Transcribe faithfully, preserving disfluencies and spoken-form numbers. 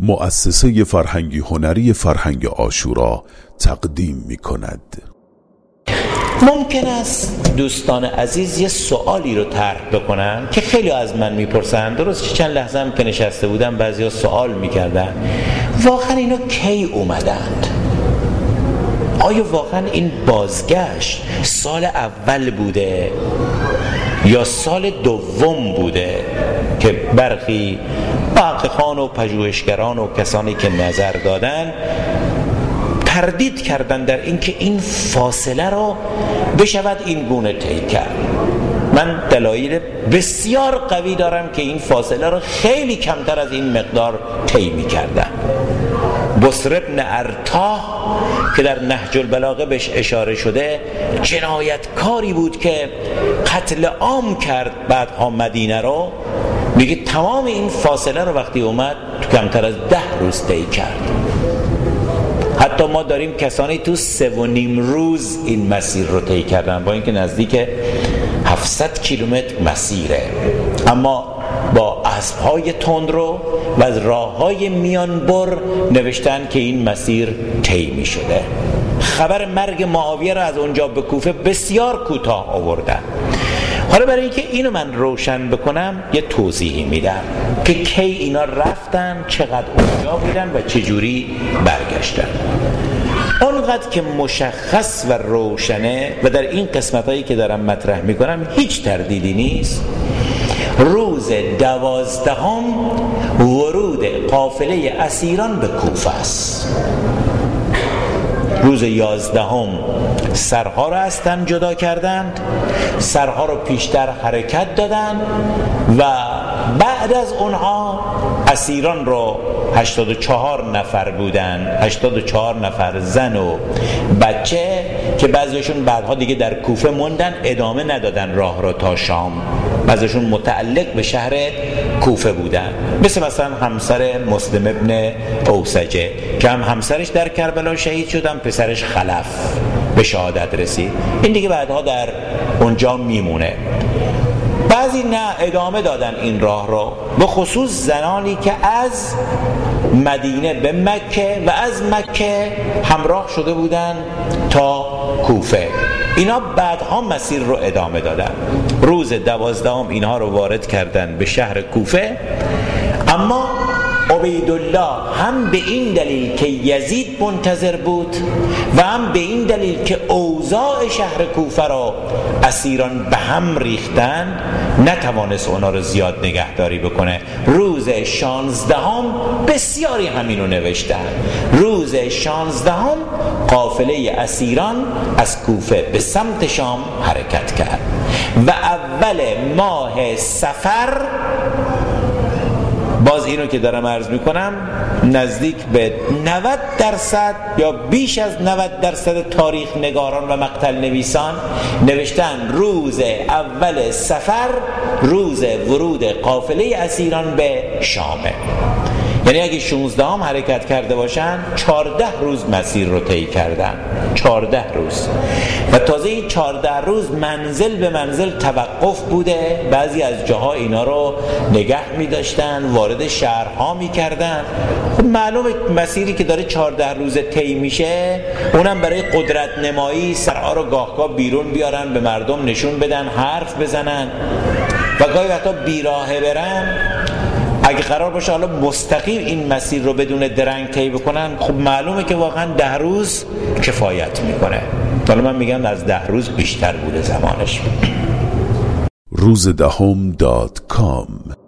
مؤسسه فرهنگی هنری فرهنگ عاشورا تقدیم می کند. ممکن است دوستان عزیز یه سوالی رو طرح بکنن که خیلی از من میپرسن. درست چند لحظه هم که نشسته بودم بعضیا سوال میکردن واقعا اینا کی اومدند؟ آیا واقعا این بازگشت سال اول بوده یا سال دوم بوده که برخی محققان و پژوهشگران و کسانی که نظر دادن تردید کردن در اینکه این فاصله رو بشود این گونه طی کرد. من دلایل بسیار قوی دارم که این فاصله رو خیلی کمتر از این مقدار طی می‌کردن. بصر ابن ارتاح که در نهج البلاغه بهش اشاره شده جنایتکاری بود که قتل عام کرد بعدها مدینه رو، میگه تمام این فاصله رو وقتی اومد تو کمتر از ده روز طی کرد. حتی ما داریم کسانی تو سه و نیم روز این مسیر رو طی کردن با اینکه نزدیک هفتصد کیلومتر مسیره، اما با اسب‌های تندرو و از راه‌های میانبر نوشتن که این مسیر طی می‌شده. خبر مرگ معاویه را از اونجا به کوفه بسیار کوتاه آوردن. حالا برای اینکه اینو من روشن بکنم یه توضیحی میدم که کی اینا رفتن، چقدر اونجا بودن و چجوری برگشتن. اونقدر که مشخص و روشنه و در این قسمتایی که دارم مطرح میکنم هیچ تردیدی نیست، روز دوازدهم ورود قافله اسیران به کوفه است. روز یازدهم سرها را از تن جدا کردند، سرها را پیشتر حرکت دادند و بعد از اونها اسیران رو هشتاد و چهار نفر بودند، هشتاد و چهار نفر زن و بچه که بعضیشون بعدها دیگه در کوفه موندن، ادامه ندادن راه را تا شام، بعضیشون متعلق به شهر کوفه بودن، مثل مثلا همسر مسلم ابن اوسجه که هم همسرش در کربلا شهید شدن، پسرش خلف به شهادت رسید، این دیگه بعدها در اونجا میمونه. بعضی نه ادامه دادن این راه رو، به خصوص زنانی که از مدینه به مکه و از مکه همراه شده بودن تا کوفه، اینا بعدها مسیر رو ادامه دادن. روز دوازدهم اینها رو وارد کردن به شهر کوفه، اما عبیدالله هم به این دلیل که یزید منتظر بود و هم به این دلیل که اوضاع شهر کوفه را اسیران به هم ریختن نتوانست اونا رو زیاد نگهداری بکنه. روز شانزدهم بسیاری همینو نوشتن، روز شانزدهم قافله اسیران از کوفه به سمت شام حرکت کرد و اول ماه صفر، باز اینو که دارم عرض میکنم نزدیک به نود درصد یا بیش از نود درصد تاریخ نگاران و مقتل نویسان نوشتن روز اول صفر روز ورود قافله اسیران به شامه. یعنی اگه شانزده هم حرکت کرده باشن چهارده روز مسیر رو طی کردن، چهارده روز، و تازه این چهارده روز منزل به منزل توقف بوده، بعضی از جاها اینا رو نگه می داشتن، وارد شهرها می کردن. خب معلومه مسیری که داره چهارده روز طی میشه اونم برای قدرت نمایی سرها رو گاه گاه بیرون بیارن، به مردم نشون بدن، حرف بزنن و گاهی وقتا بیراهه برن. اگه قرار باشه حالا مستقیم این مسیر رو بدون درنگ طی بکنن، خب معلومه که واقعا ده روز کفایت میکنه. حالا من میگم از ده روز بیشتر بوده زمانش. روزدهم دات کام